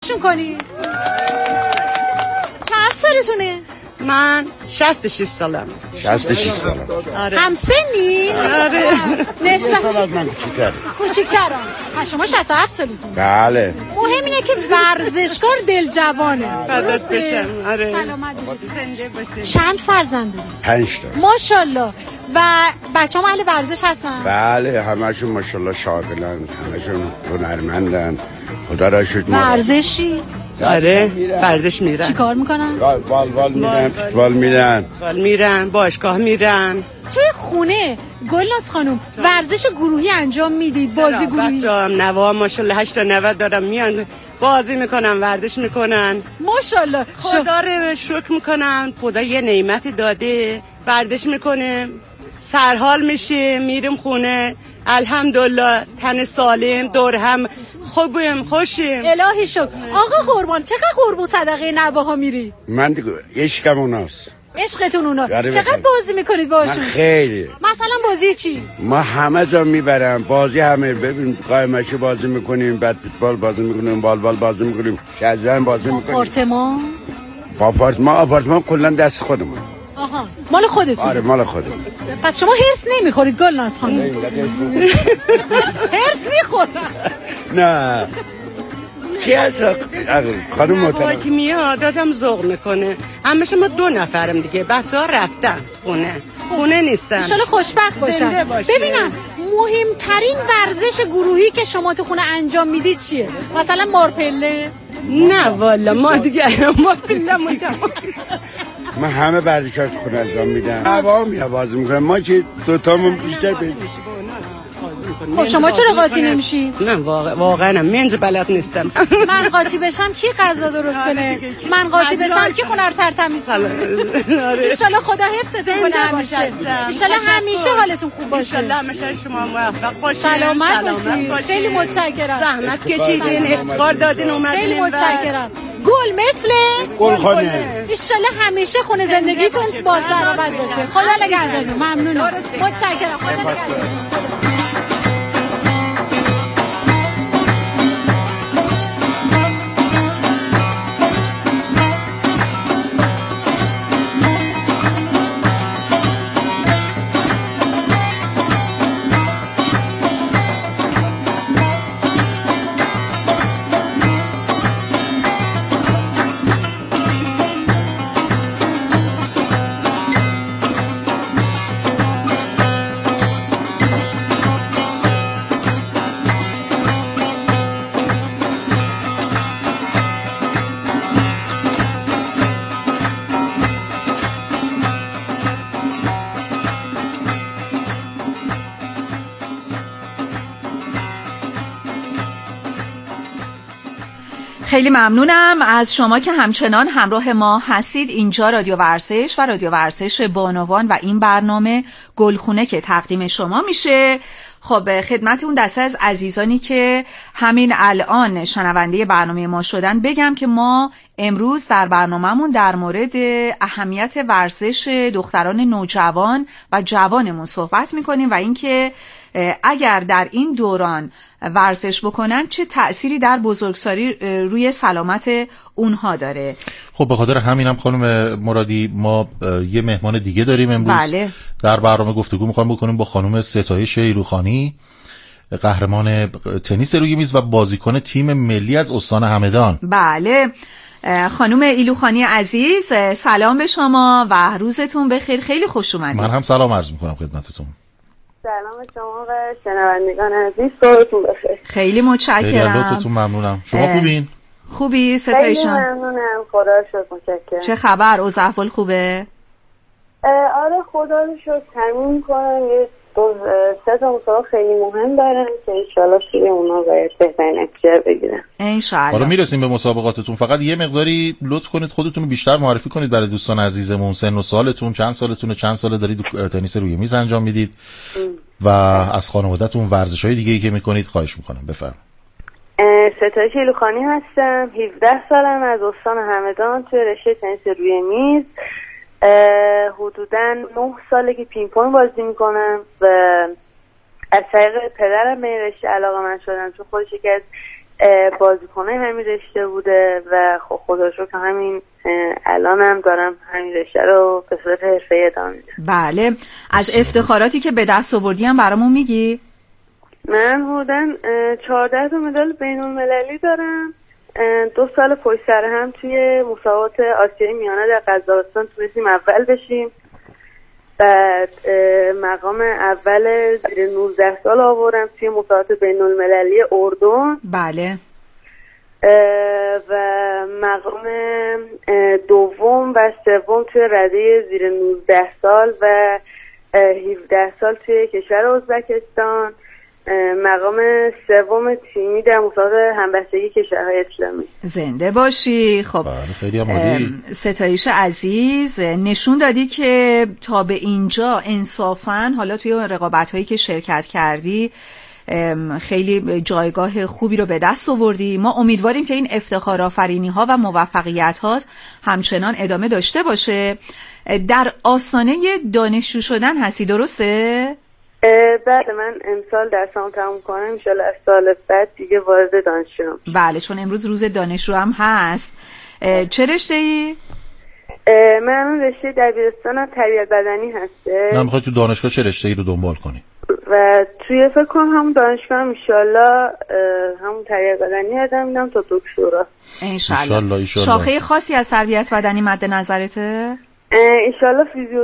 تشویقشون کنی. چند سالتونه؟ من 66 سالم. 66 سالم. آره. همسنی؟ آره. نسبت سال از من کوچیک‌تره. کوچیک‌ترم. شما 67 سالتون. بله. مهم اینه که ورزشکار دل جوانه. فدات بشم. آره. سلامت باشید. زنده باشید. چند فرزند داری؟ 5 تا. ماشاءالله. و بچه‌ها اهل ورزش هستن؟ بله همشون ماشاءالله شاغلن، همشون هنرمندن. خدا را شکر. ورزشی؟ آره. ورزش میرن. چی کار میکنن؟ والوال میرن، فوتبال میرن. میرن، باشگاه میرن. توی خونه گلناز خانم ورزش گروهی انجام میدید؟ بازی گروهی؟ بچه‌ام نوا ماشاءالله 8 تا 90 دارم، میان بازی میکنن، ورزش میکنن. ماشاءالله. خدا رو شکر میکنن، خدا یه نعمت داده، ورزش میکنه، سرحال میشه، میریم خونه، الحمدلله تن سالم، دور هم خوبیم، خوشیم. الهی شکر. آقا قربان چقدر قربون صدقه نواها میری؟ من دیگه عشقم اوناست. عشقتون اونا. یعنی چقدر بازی میکنید باشون؟ من خیلی. مثلا بازی چی؟ ما همه جا میبرم، بازی همه. ببین قایمشی بازی میکنیم، بعد فوتبال بازی میکنیم، والوال بازی میکنیم، شطرنج بازی میکنیم. آپارتمان کلا دست خودمون. آها مال خودتون؟ آره مال خودمون. پس شما هرس نمیخورید گلناز خانم؟ هرس میخورن؟ نه چی هست خانم محترم؟ که میاد آدم ذوق میکنه. همشه ما 2 نفرم دیگه، بچه‌ها رفتن خونه نیستن. ان شاءالله خوشبخت باشن. ببینم مهمترین ورزش گروهی که شما تو خونه انجام میدید چیه؟ مثلا مارپله؟ نه والا ما دیگه مارپله من همه ورزشات خونه انجام میدم. هوا میاد بازی میکنم. ما که 2 تامون بیشتر خب شما چرا قاطی نمیشی؟ من واقعا منج بلد نیستم. من قاطی بشم کی غذا درست کنه؟ من قاطی بشم کی خونه رو ترتمیز کنه؟ ان شاءالله خدا حفظتون کنه همیشه. ان شاءالله همیشه حالتون خوب باشه. ان شاءالله همیشه شما موفق باشید. سلامت باشید. خیلی متشکرم. زحمت کشیدین، افتخار دادین اومدین. خیلی متشکرم. گل مثل گلخانه. ان شاءالله همیشه خونه زندگیتون باز درآمد باشه. خدا نگهدارتون. ممنونم. متشکرم. خدا نگهدارتون. خیلی ممنونم از شما که همچنان همراه ما هستید. اینجا رادیو ورزش و رادیو ورزش بانوان و این برنامه گلخونه که تقدیم شما میشه. خب خدمت اون دسته از عزیزانی که همین الان شنونده برنامه ما شدن بگم که ما امروز در برنامه‌مون در مورد اهمیت ورزش دختران نوجوان و جوانمون صحبت میکنیم و اینکه اگر در این دوران ورزش بکنن چه تأثیری در بزرگسالی روی سلامت اونها داره. خب به خاطر همینم خانم مرادی ما یه مهمان دیگه داریم امروز. بله. در برنامه گفتگو میخوایم بکنیم با خانم ستایش ایلوخانی، قهرمان تنیس روی میز و بازیکن تیم ملی از استان همدان. بله خانم ایلوخانی عزیز، سلام به شما و روزتون بخیر. خیلی خوش اومدید. من هم سلام عرض میکنم خدمتتون. سلام شما و شنوندگان عزیز، صبحتون بخیر. خیلی متشکرم. خیلی لطفتون ممنونم. شما خوبین؟ خوبی ستایش جان؟ خیلی ممنونم، خدا رو شکر. متشکرم. چه خبر؟ اوضاع احوال خوبه؟ آره خدا رو شکر. تمرین می‌کنم. یه 2-3 تا مسابقه خیلی مهم دارن که ان شاءالله توی اونا باید بهترین نتیجه بگیرم ان شاءالله. حالا میرسیم به مسابقاتتون، فقط یه مقداری لطف کنید خودتون رو بیشتر معرفی کنید برای دوستان عزیزمون. سن و سالتون چند سالتونه، چند ساله دارید تنیس روی میز انجام میدید و از خانواده‌تون ورزش‌های دیگه‌ای که میکنید خواهش میکنم بفرمایید. ستایش ایلوخانی هستم، 17 سالم، از استان همدان، توی رشته تنیس روی میز. حدوداً 9 ساله که پینگ پونگ بازی میکنم و از طریق پدرم به این رشته علاقه‌مند شدم، چون خودش یکی از بازیکنای همین رشته بوده و خب خدا رو که همین الانم دارم همین رشته رو به صورت حرفه‌ای ادامه میدم. بله، از افتخاراتی که به دست آوردی هم برامون میگی؟ من حدوداً 14 تا مدال بین‌المللی دارم. 2 سال پشت سر هم توی مسابقات آسیای میانه در قزاقستان تونستیم اول بشیم. بعد مقام اول زیر 19 سال آوردم توی مسابقات بین‌المللی اردن. بله. و مقام دوم و سوم توی رده زیر 19 سال و 17 سال توی کشور ازبکستان. مقام سوم تیمی در مسابقات همبستگی کشورهای اسلامی. زنده باشی. خب خیلی عالی. ستایش عزیز، نشون دادی که تا به اینجا انصافاً حالا توی رقابت‌هایی که شرکت کردی خیلی جایگاه خوبی رو به دست آوردی. ما امیدواریم که این افتخارآفرینی‌ها و موفقیت‌هات همچنان ادامه داشته باشه. در آستانه دانشجو شدن هستی، درسته؟ بله، من امسال درسام تموم کنم، انشالله از سال بعد دیگه وارد دانشجو. بله، چون امروز روز دانشجو هم هست. چه رشته‌ای؟ من رشته دبیرستان تربیت بدنی هسته. نه، میخوای تو دانشگاه چه رشته‌ای رو دنبال کنی؟ و توی فکر کنم همون دانشگاه هم انشالله همون تربیت بدنی ادامه میدم تا دکترا. انشالله. شاخه خاصی از تربیت بدنی مد نظرته؟ انشالله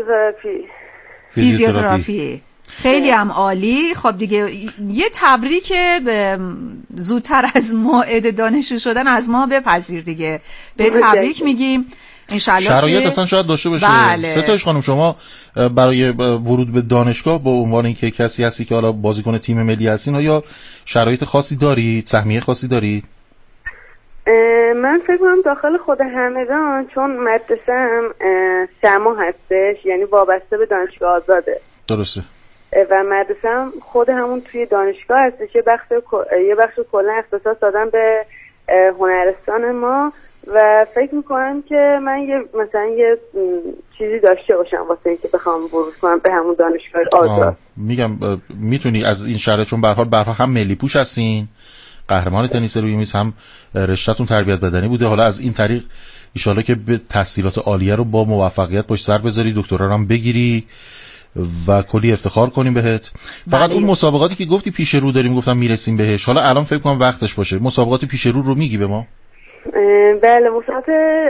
فیزیوتراپی. خیلی هم عالی. خب دیگه یه تبریک زودتر از موعد دانشجو شدن از ما بپذیر دیگه. به تبریک میگیم. انشالله شرایط اصلا شاید داشته باشه. بله. ستایش خانم، شما برای ورود به دانشگاه به عنوان اینکه کسی هستی که حالا بازیکن تیم ملی هستین، یا شرایط خاصی دارید؟ سهمیه خاصی دارید؟ من فکر کنم داخل خود همدان، چون مدرسه‌ام سما هستش، یعنی وابسته به دانشگاه آزاده. درسته. و مدرسه‌ام خود همون توی دانشگاه هستش. یه بخش کلا اختصاص دادم به هنرستان ما و فکر میکنم که من مثلا یه چیزی داشته باشم واسه اینکه بخوام ورود کنم به همون دانشگاه آزاد. میگم میتونی از این شرایط، چون به هر حال هم ملی پوش هستین، قهرمان تنیس روی میز، هم رشته‌تون تربیت بدنی بوده، حالا از این طریق ان شاءالله که به تحصیلات عالیه رو با موفقیت پشت سر بذاری، دکترا رو هم بگیری و کلی افتخار کنیم بهت. فقط اون مسابقاتی که گفتی پیش رو داریم، گفتم میرسیم بهش، حالا الان فکر کنم وقتش باشه. مسابقات پیش رو میگی به ما؟ بله، مسابقات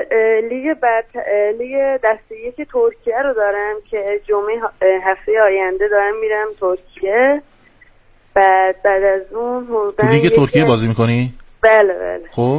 لیگ دسته یک ترکیه رو دارم که جمعه هفته آینده دارم میرم ترکیه. بعد از اون تو لیگ ترکیه بازی میکنی؟ بله. خب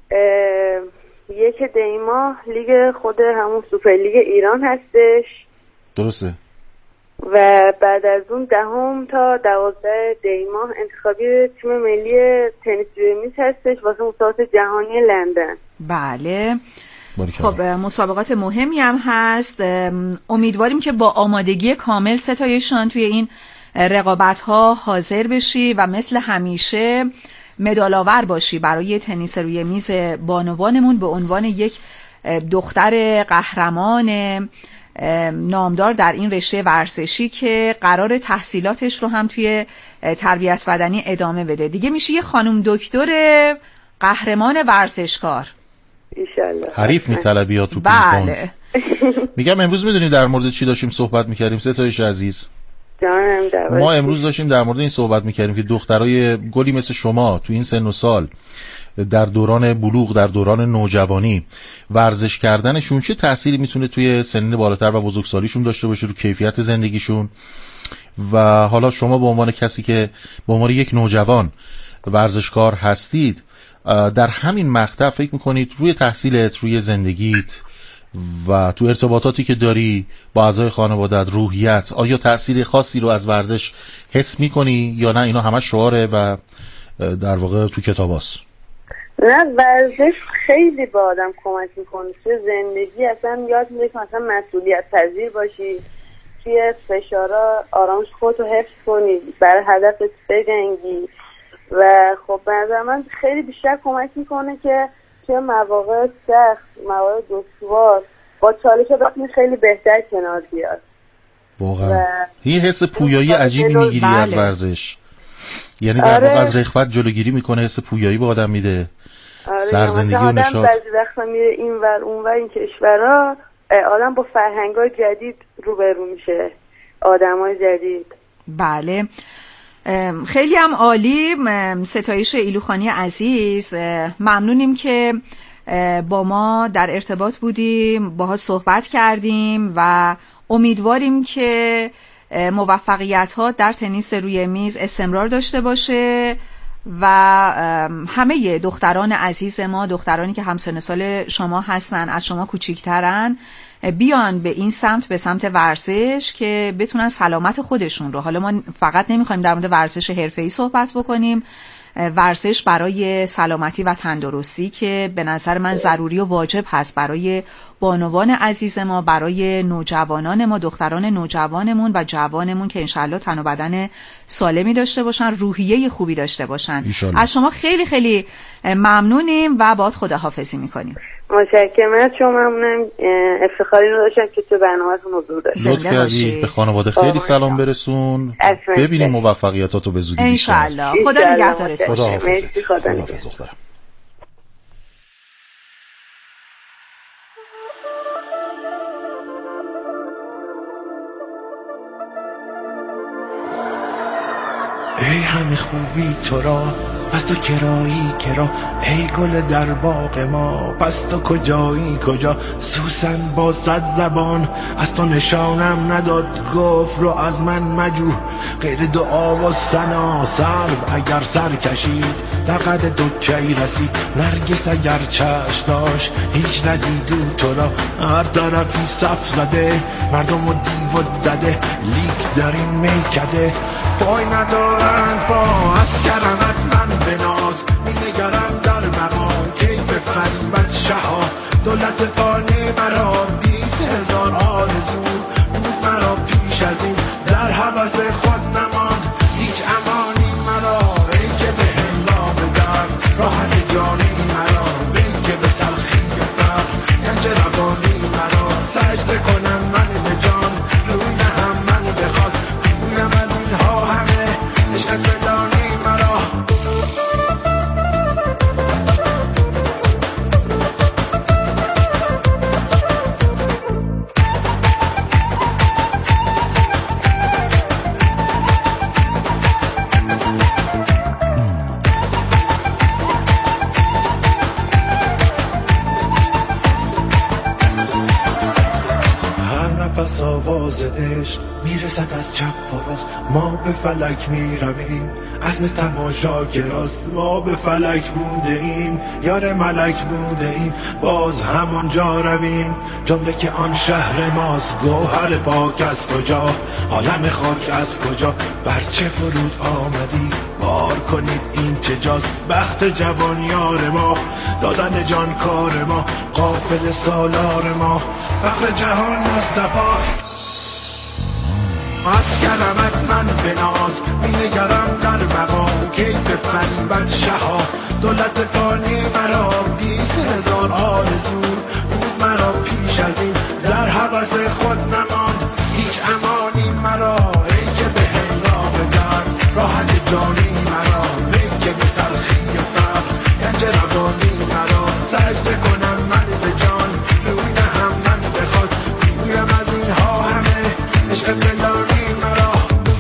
یک دیماه لیگ خود همون سوپر لیگ ایران هستش. درسته. و بعد از اون 10 تا 12 دیماه انتخابی تیم ملی تنیس روی میز هستش واسه مسابقات جهانی لندن. بله. خب مسابقات مهمی هم هست. امیدواریم که با آمادگی کامل ستایشان توی این رقابت ها حاضر بشی و مثل همیشه مدال آور باشی برای تنیس روی میز بانوانمون به عنوان یک دختر قهرمان نامدار در این رشته ورزشی که قرار تحصیلاتش رو هم توی تربیت بدنی ادامه بده. دیگه میشه یه خانم دکتر قهرمان ورزشکار. انشالله. حریف میطلبی یا تو بله. میگم امروز میدونی در مورد چی داشتیم صحبت میکردیم ستایش عزیز؟ ما امروز داشتیم در مورد این صحبت میکردیم که دخترای گلی مثل شما تو این سن و سال در دوران بلوغ، در دوران نوجوانی، ورزش کردنشون چه تأثیری میتونه توی سنین بالاتر و بزرگسالیشون داشته باشه رو کیفیت زندگیشون. و حالا شما به عنوان کسی که به عنوان یک نوجوان ورزشکار هستید، در همین مقطع فکر میکنید روی تحصیلت، روی زندگیت و تو ارتباطاتی که داری با اعضای خانوادت، روحیت، آیا تأثیر خاصی رو از ورزش حس میکنی یا نه اینا همه شعاره و در واقع تو کتاباست؟ نه، ورزش خیلی به آدم کمک میکنه توی زندگی. اصلا یاد میده که مثلا مسئولیت پذیر باشی، توی فشارا آرامش خودتو حفظ کنی، برای هدفت بجنگی. و خب به نظر من خیلی بیشتر کمک میکنه که توی مواقع سخت، مواقع دشوار با چالشات بتونی خیلی بهتر کنار بیاد. واقعا یه حس پویایی عجیبی میگیری از ورزش. یعنی در واقع از رغبت جلوگیری میکنه، حس پویایی به آدم میده. سرزندگی و نشاط. بعضی وقتا میره اینور اونور این کشورها، آدم با فرهنگ‌های جدید روبرو میشه، آدمای جدید. بله خیلی هم عالی. ستایش ایلوخانی عزیز، ممنونیم که با ما در ارتباط بودیم، باها صحبت کردیم و امیدواریم که موفقیت ها در تنیس روی میز استمرار داشته باشه و همه دختران عزیز ما، دخترانی که همسن سال شما هستن، از شما کوچیکترن، بیان به این سمت، به سمت ورزش که بتونن سلامت خودشون رو، حالا ما فقط نمیخوایم در مورد ورزش حرفه‌ای صحبت بکنیم، ورزش برای سلامتی و تندرستی که به نظر من ضروری و واجب هست برای بانوان عزیز ما، برای نوجوانان ما، دختران نوجوانمون و جوانمون که انشالله تن و بدن سالمی داشته باشن، روحیه خوبی داشته باشن. از شما خیلی خیلی ممنونیم و باهات خداحافظی میکنیم. متشکرم از شما، ممنونم. افتخاری رو داشتم که تو برنامه‌تون حضور داشتم. لطف کردی. به خانواده خیلی سلام برسون. ببینیم موفقیتاتو به زودی بیشتر. انشالله. خدا نگهدارت باشه. مرسی. خدا نگهدار. ای همه خوبی تو را، پس تو کرایی کرا، ای گل در باغ ما، پس تو کجایی کجا؟ سوسن با 100 زبان از تو نشانم نداد، گفت رو از من مجو غیر دعا و ثنا. سرو اگر سر کشید در قد تو کی رسید، نرگس اگر چشم داشت هیچ ندیدو تو را. هر طرفی صف زده مردم و دیو و دده، لیک در این میکده پای ندارن پا. از کرمت من به ناز می نگرم در مقام، کی به فریبت شها دولت فانی مرا. 20,000 آرزو بود مرا پیش از این، در حبس خود نماند هیچ امانی مرا. ای که به هنگام درد راحت جانی مرا، ای که به تلخی فرق گنج روانی مرا. سجده کنم من به جان روی نهم من بخواد، بگویم از اینها همه عشق بدانی مرا. پس آواز عشق میرسد از چپ و راست، ما به فلک میرویم عزم تماشا که راست. ما به فلک بوده ایم یار ملک بوده ایم، باز همانجا رویم جمله که آن شهر ماست. گوهر پاک از کجا، عالم خاک از کجا، بر چه فرود آمدی بار کنید این چه جاست. بخت جوان یار ما، دادن جان کار ما، قافل سالار ما، فخر جهان مصطفاست. از کرمت من به ناز می نگرم در مقام، کی به فریبت شها دولت فانی مرا. 20,000 آرزو بود مرا پیش از این، در حبس خود نماند هیچ امانی مرا. ای که به هنگام درد راحت جانی مرا، ای که به تلخی فرق گنج روانی مرا. سجده کنم من به جان روی نهم من بخواد، بگویم از اینها همه عشق بلانی مرا.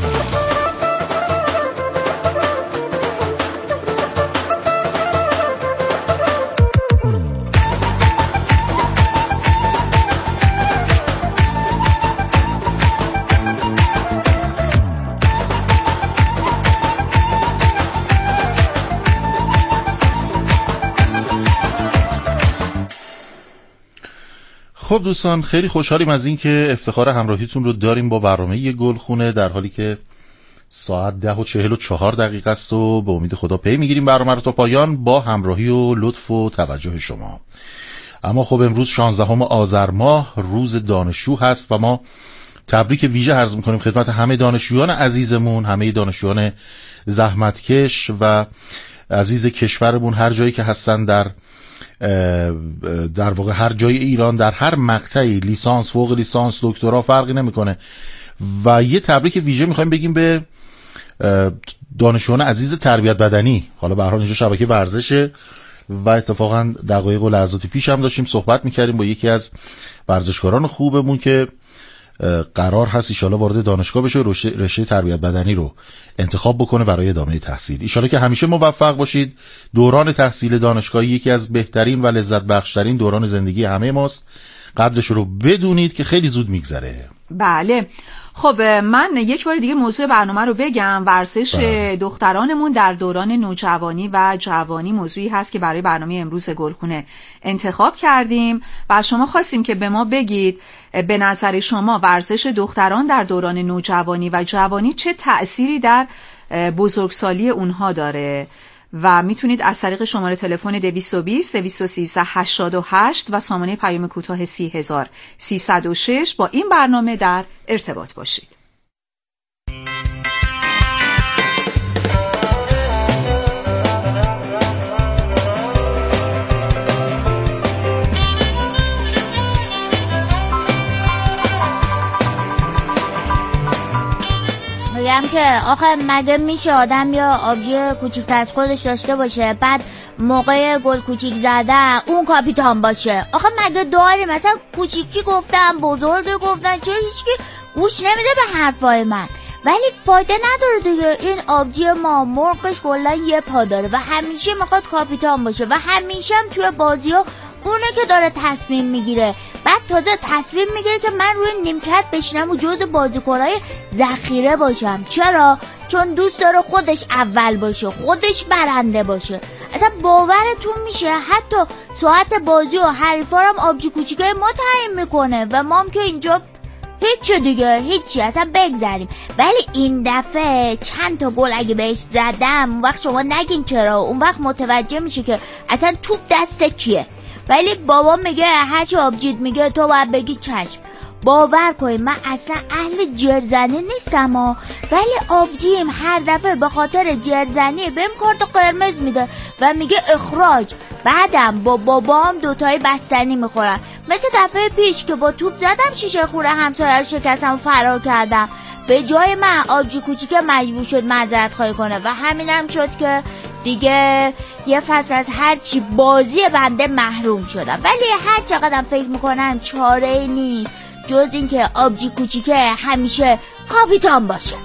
خب دوستان، خیلی خوشحالیم از این که افتخار همراهیتون رو داریم با برنامه گلخونه، در حالی که ساعت 10:44 است و به امید خدا پی میگیریم برنامه رو تا پایان با همراهی و لطف و توجه شما. اما خب امروز 16 آذر ماه روز دانشجو هست و ما تبریک ویژه عرض میکنیم خدمت همه دانشجویان عزیزمون، همه دانشجویان زحمتکش و عزیز کشورمون، هر جایی که هستن، در واقع هر جای ایران، در هر مقطعی، لیسانس، فوق لیسانس، دکترا، فرقی نمیکنه. و یه تبریک ویژه میخوایم بگیم به دانشجویان عزیز تربیت بدنی، حالا به هر حال اینجا شبکه ورزشه و اتفاقا دقایق و لحظاتی پیش هم داشتیم صحبت میکردیم با یکی از ورزشکاران خوبمون که قرار هست ایشالا وارد دانشگاه بشه، رشته تربیت بدنی رو انتخاب بکنه برای ادامه تحصیل. ایشالا که همیشه موفق باشید. دوران تحصیل دانشگاهی یکی از بهترین و لذت بخشترین دوران زندگی همه ماست. قدرش رو بدونید که خیلی زود میگذره. بله. خب من یک بار دیگه موضوع برنامه رو بگم. ورزش دخترانمون در دوران نوجوانی و جوانی موضوعی هست که برای برنامه امروز گلخونه انتخاب کردیم و شما خواستیم که به ما بگید به نظر شما ورزش دختران در دوران نوجوانی و جوانی چه تأثیری در بزرگسالی اونها داره و میتونید از طریق شماره تلفن 220 213 88 و سامانه پیام کوتاه 30306 با این برنامه در ارتباط باشید. میگم که آخه مگه میشه آدم یا آبجی کوچیک‌تر از خودش داشته باشه بعد موقع گل کوچیک زدن اون کاپیتان باشه؟ آخه مگه داریم؟ مثلا کوچیکی گفتم بزرگ گفتن چرا هیچکی گوش نمیده به حرفای من؟ ولی فایده نداره دیگه. این آبجی ما مرغش کلا یه پا داره و همیشه میخواد کاپیتان باشه و همیشه هم توی بازی‌ها اونه که داره تصمیم میگیره. بعد تازه تصمیم میگیره که من روی نیمکت بشینم و جز بازیکنای ذخیره باشم. چرا؟ چون دوست داره خودش اول باشه، خودش برنده باشه. اصلا باورتون میشه حتی ساعت بازی و حریفا هم آبجی کوچیکای ما تعیین میکنه و ما هم که اینجا هیچی دیگه، هیچی، اصلا بگذاریم. ولی این دفعه چند تا گل اگه بهش زدم اون وقت شما نگین چرا، اون وقت متوجه میشه که اصلا توپ دست کیه. ولی بابا میگه هرچی آبجید میگه تو باید بگی چشم. باور کنید من اصلا اهل جرزنی نیستم ولی آبجیم هر دفعه به خاطر جرزنی بهم کارت قرمز میده و میگه اخراج. بعدم با بابام دوتای بستنی میخورم، مثل دفعه پیش که با توپ زدم شیشه خوره همسایه رو شکستم و فرار کردم. به جای من آبجی کوچیک مجبور شد معذرت خواهی کنه و همینم شد که دیگه یه فصل از هر چی بازی بنده محروم شدم. ولی هر چقدرم فکر میکنم چاره‌ای نیست جز این که آبجی کوچیکه همیشه کاپیتان باشه.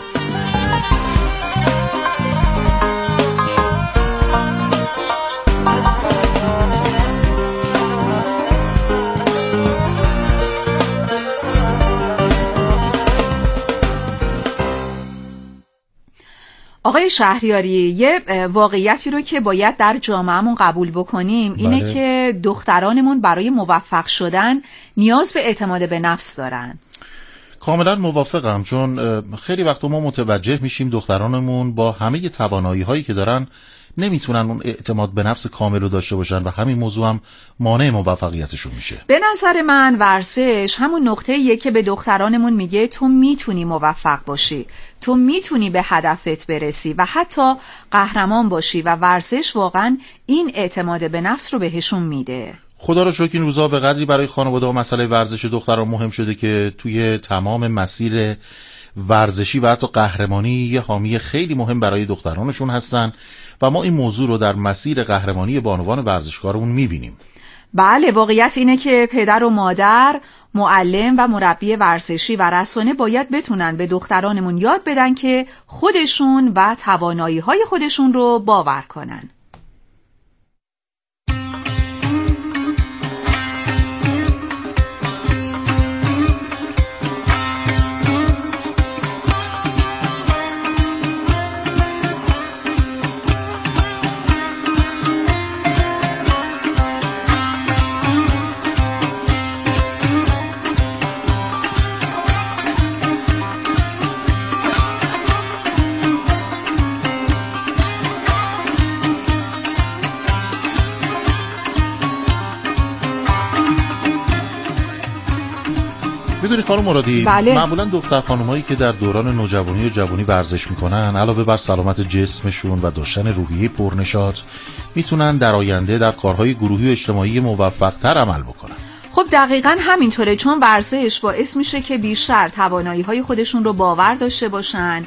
آقای شهریاری، یه واقعیتی رو که باید در جامعهمون قبول بکنیم اینه که دخترانمون برای موفق شدن نیاز به اعتماد به نفس دارن. کاملا موافقم، چون خیلی وقتا ما متوجه میشیم دخترانمون با همه توانایی هایی که دارن نمیتونن اون اعتماد به نفس کامل رو داشته باشن و همین موضوع هم مانع موفقیتشون میشه. به نظر من ورزش همون نقطه‌ایه که به دخترانمون میگه تو میتونی موفق باشی، تو میتونی به هدفت برسی و حتی قهرمان باشی و ورزش واقعا این اعتماد به نفس رو بهشون میده. خدا رو شکر این روزا به قدری برای خانواده و مسئله ورزش دختران مهم شده که توی تمام مسیر ورزشی و حتی قهرمانی یه حامی خیلی مهم برای دخترانشون هستن و ما این موضوع رو در مسیر قهرمانی بانوان ورزشکارمون میبینیم. بله، واقعیت اینه که پدر و مادر، معلم و مربی ورزشی و رسانه باید بتونن به دخترانمون یاد بدن که خودشون و توانایی‌های خودشون رو باور کنن. میدونی خانم مرادی، بله. معمولا دختر خانمایی که در دوران نوجوانی و جوانی ورزش میکنن علاوه بر سلامت جسمشون و داشتن روحیه پرنشاط میتونن در آینده در کارهای گروهی و اجتماعی موفق‌تر عمل بکنن. خب دقیقاً همینطوره، چون ورزش باعث میشه که بیشتر توانایی‌های خودشون رو باور داشته باشن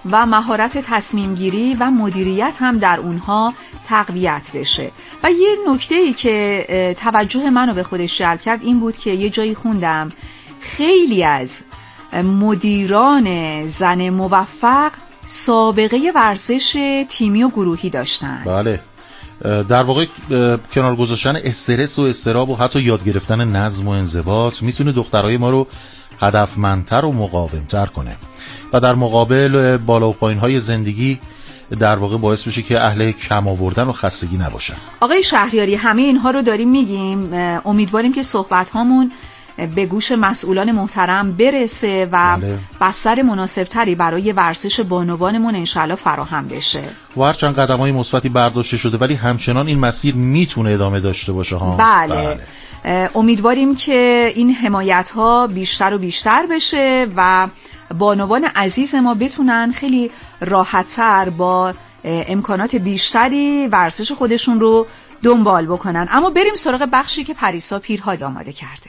و مهارت تصمیم گیری و مدیریت هم در اونها تقویت بشه. و یه نکته‌ای که توجه منو به خودش جلب کرد این بود که یه جایی خوندم خیلی از مدیران زن موفق سابقه ورزش تیمی و گروهی داشتن. بله، در واقع کنار گذاشتن استرس و اضطراب و حتی یاد گرفتن نظم و انضباط میتونه دخترای ما رو هدفمندتر و مقاومتر کنه و در مقابل بالا و پایین‌های زندگی در واقع باعث بشه که اهل کم آوردن و خستگی نباشن. آقای شهریاری، همه اینها رو داریم میگیم، امیدواریم که صحبت هامون به گوش مسئولان محترم برسه و بستر مناسبتری برای ورزش بانوانمون انشالله فراهم بشه. و هرچند قدم‌های مثبتی برداشته شده ولی همچنان این مسیر میتونه ادامه داشته باشه ها. بله. امیدواریم که این حمایت‌ها بیشتر و بیشتر بشه و بانوان عزیز ما بتونن خیلی راحت‌تر با امکانات بیشتری ورزش خودشون رو دنبال بکنن. اما بریم سراغ بخشی که پریسا پیرهاد آماده کرده.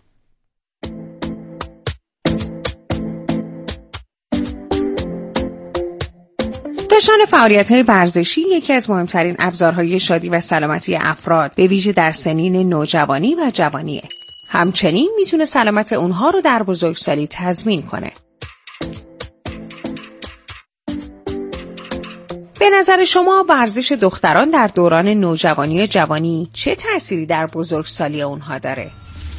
داشتن فعالیت‌های ورزشی یکی از مهمترین ابزارهای شادی و سلامتی افراد به ویژه در سنین نوجوانی و جوانیه. همچنین میتونه سلامت اونها رو در بزرگسالی تضمین کنه. به نظر شما ورزش دختران در دوران نوجوانی و جوانی چه تأثیری در بزرگسالی اونها داره؟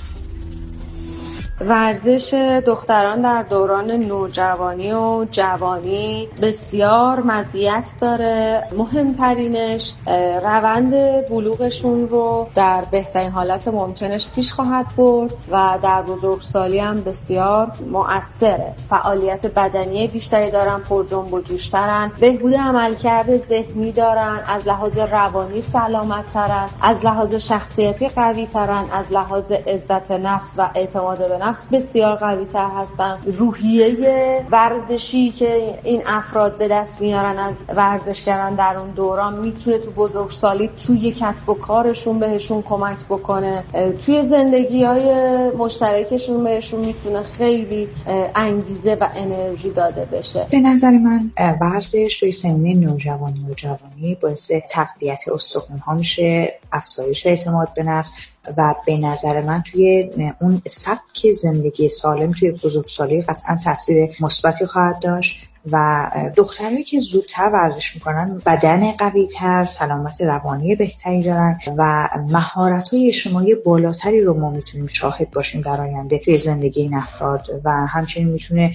ورزش دختران در دوران نوجوانی و جوانی بسیار مزیت داره. مهمترینش روند بلوغشون رو در بهترین حالت ممکنش پیش خواهد برد و در بزرگسالی هم بسیار مؤثره. فعالیت بدنی بیشتری دارن، پر جنب و جوش‌ترن، بهبود عملکرد ذهنی دارن، از لحاظ روانی سلامت‌ترن، از لحاظ شخصیتی قوی‌ترن، از لحاظ عزت نفس و اعتماد به نفس بسیار قوی تر هستن. روحیه ورزشی که این افراد به دست میارن از ورزش کردن در اون دوران میتونه تو بزرگسالی توی کسب و کارشون بهشون کمک بکنه، توی زندگی‌های مشترکشون بهشون میتونه خیلی انگیزه و انرژی داده بشه. به نظر من ورزش توی سنین نوجوانی و جوانی باعث تقویت استخوان‌ها میشه، افزایش اعتماد به نفس و به نظر من توی اون سبک زندگی سالم توی بزرگسالی قطعا تاثیر مثبتی خواهد داشت و دخترایی که زودتر ورزش میکنن بدن قوی‌تر، سلامت روانی بهتری دارن و مهارت‌های اجتماعی بالاتری رو ما میتونیم شاهد باشیم در آینده توی زندگی این افراد و همچنین میتونه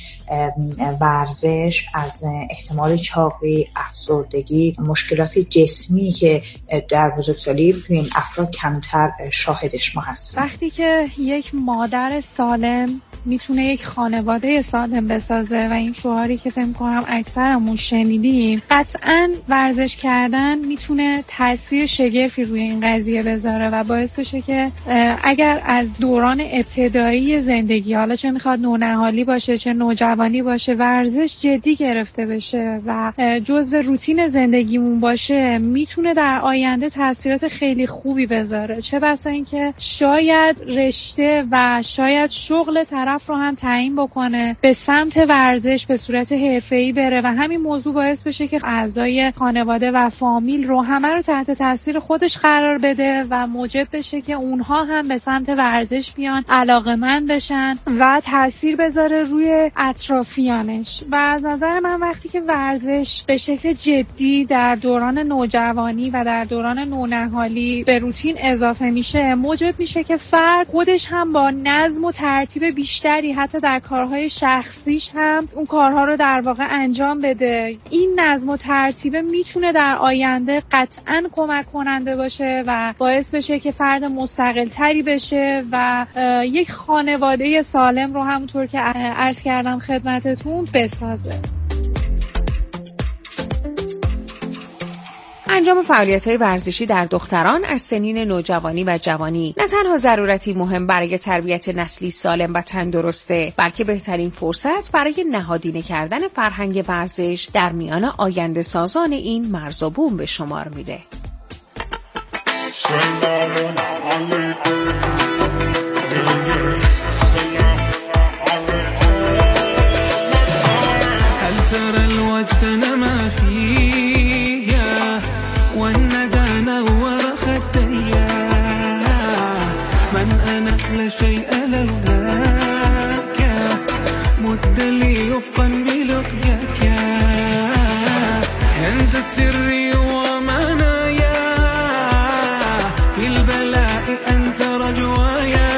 ورزش از احتمال چاقی، افسردگی، مشکلات جسمی که در بزرگسالی توی این افراد کمتر شاهدش ما هستیم. وقتی که یک مادر سالم میتونه یک خانواده سالم بسازه و این شعاری که فکر کنم اکثرمون شنیدیم، قطعاً ورزش کردن میتونه تاثیر شگرفی روی این قضیه بذاره و باعث بشه که اگر از دوران ابتدایی زندگی، حالا چه میخواد نونهالی باشه چه نوجوانی باشه، ورزش جدی گرفته بشه و جزو روتین زندگیمون باشه، میتونه در آینده تاثیرات خیلی خوبی بذاره. چه بسا اینکه شاید رشته و شاید شغل طرف رو هم تعیین بکنه به سمت ورزش به صورت حرفه‌ای بره و همین موضوع باعث بشه که اعضای خانواده و فامیل رو همه رو تحت تاثیر خودش قرار بده و موجب بشه که اونها هم به سمت ورزش بیان، علاقه‌مند بشن و تاثیر بذاره روی اطرافیانش. و از نظر من وقتی که ورزش به شکل جدی در دوران نوجوانی و در دوران نونهالی به روتین اضافه میشه، موجب میشه که فرد خودش هم با نظم و ترتیب بیشتری حتی در کارهای شخصیش هم اون کارها رو در واقع انجام بده. این نظم و ترتیب میتونه در آینده قطعاً کمک کننده باشه و باعث بشه که فرد مستقل تری بشه و یک خانواده سالم رو همونطور که عرض کردم خدمتتون بسازه. انجام فعالیت‌های ورزشی در دختران از سنین نوجوانی و جوانی نه تنها ضرورتی مهم برای تربیت نسلی سالم و تندرسته، بلکه بهترین فرصت برای نهادینه کردن فرهنگ ورزش در میان آینده سازان این مرز و بوم به شمار میره. هل ترى الوجه من أنا لا شيء لولاك مد لي وفقا بلقياك أنت سري ومنايا في البلاء أنت رجوايا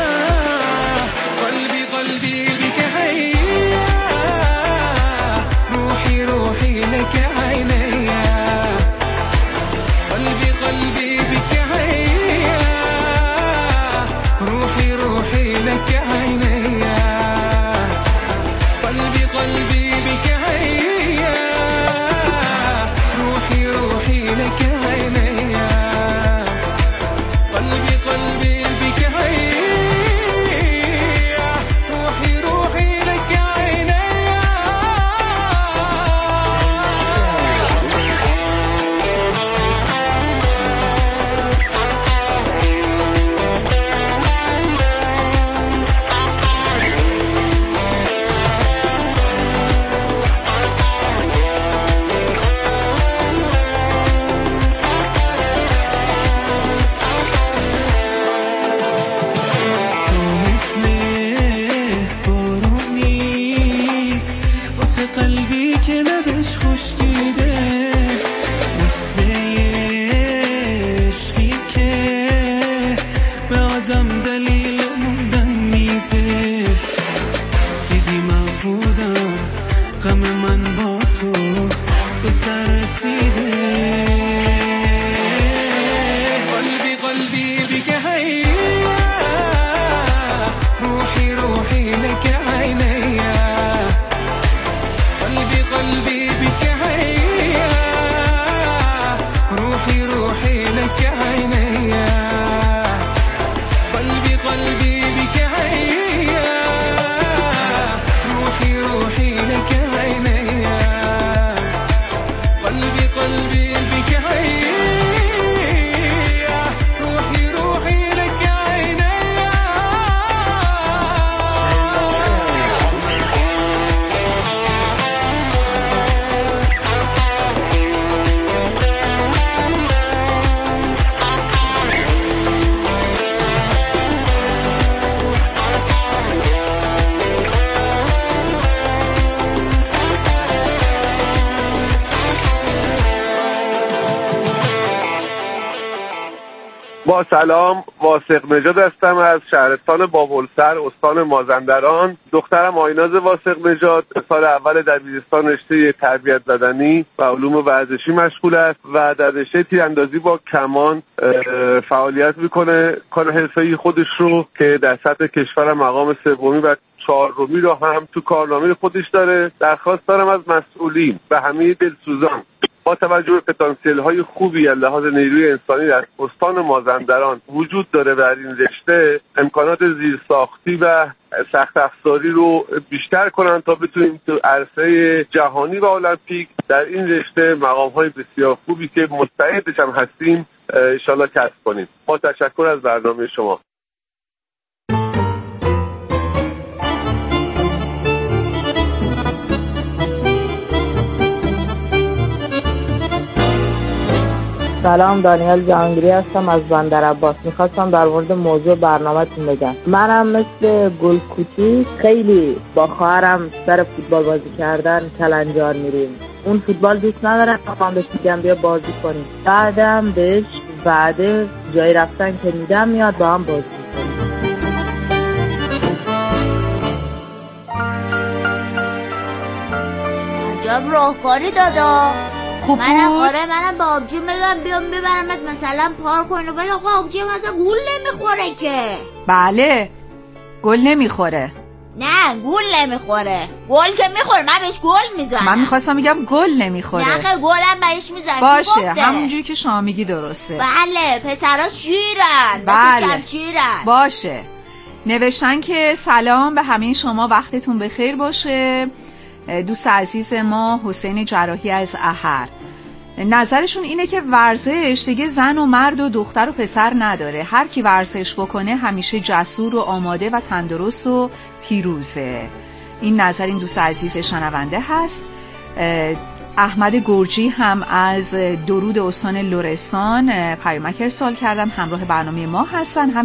قلبي بك هيا روحي لك عينيا قلبي بك هيا روحي لك عينيا قلبي بك هيا روحي لك عينيا قلبي بك هيا روحي لك عينيا قلبی که لبش خوش دیده مثل عشقی که به آدم دلیل موندن میده دیدی من بودم غم من با تو به سر رسیده قلبی بگه هیا روحی لک عینیا قلبي بك هيا روحي لك عينيا قلبي بك هيا روحي لك عينيا قلبي بك هيا روحي لك عينيا با سلام، واثق نژاد هستم از شهرستان بابلسر استان مازندران. دخترم آیناز واثق نژاد سال اول دبیرستان رشته تربیت بدنی و علوم ورزشی مشغول است و در رشته تیراندازی با کمان فعالیت میکنه. کار حرفه‌ای خودش رو که در سطح کشور مقام سومی و 4می رو هم تو کارنامه خودش داره. درخواست دارم از مسئولین و همه دلسوزان با توجه به پتانسیل‌های خوبی از لحاظ نیروی انسانی در استان مازندران وجود داره و در این رشته امکانات زیرساختی و سخت افزاری رو بیشتر کنن تا بتونیم تو عرصه جهانی و المپیک در این رشته مقام‌های بسیار خوبی که مستعدش هم هستیم انشالله کسب کنیم. با تشکر از برنامه شما. سلام، دانیال جهانگیری هستم از بندر عباس. میخواستم در مورد موضوع برنامه‌تون بگم. منم مثل گل کوچیک خیلی با خواهرم سر فوتبال بازی کردن کلنجار میریم. اون فوتبال دوست نداره، من بهش میگم بیا بازی کنیم. بعدم بهش وعده جایی رفتن که میدم میاد با هم بازی کنیم. عجب راهکاری دادا. منم با آبجی میگم بیام ببرمت مثلا پارک کنه، ولی آقا آبجی مثلا گول نمیخوره که. بله گل نمیخوره. نه گول نمیخوره. گل که میخوره، من بهش گل میزنم. من میخواستم میگم گل نمیخوره. نه خیلی گلم بهش میزنم. باشه همونجوری که شما میگی درسته. بله پسرها شیرن. بله شیرن. باشه. نوشتن که سلام به همه شما، وقتتون بخیر باشه. دوست عزیز ما حسین جراحی از احر، نظرشون اینه که ورزش دیگه زن و مرد و دختر و پسر نداره، هر کی ورزش بکنه همیشه جسور و آماده و تندرست و پیروزه. این نظر این دوست عزیز شنونده هست. احمد گرجی هم از درود استان لرستان پیامک ارسال کردن، همراه برنامه ما هستن. هم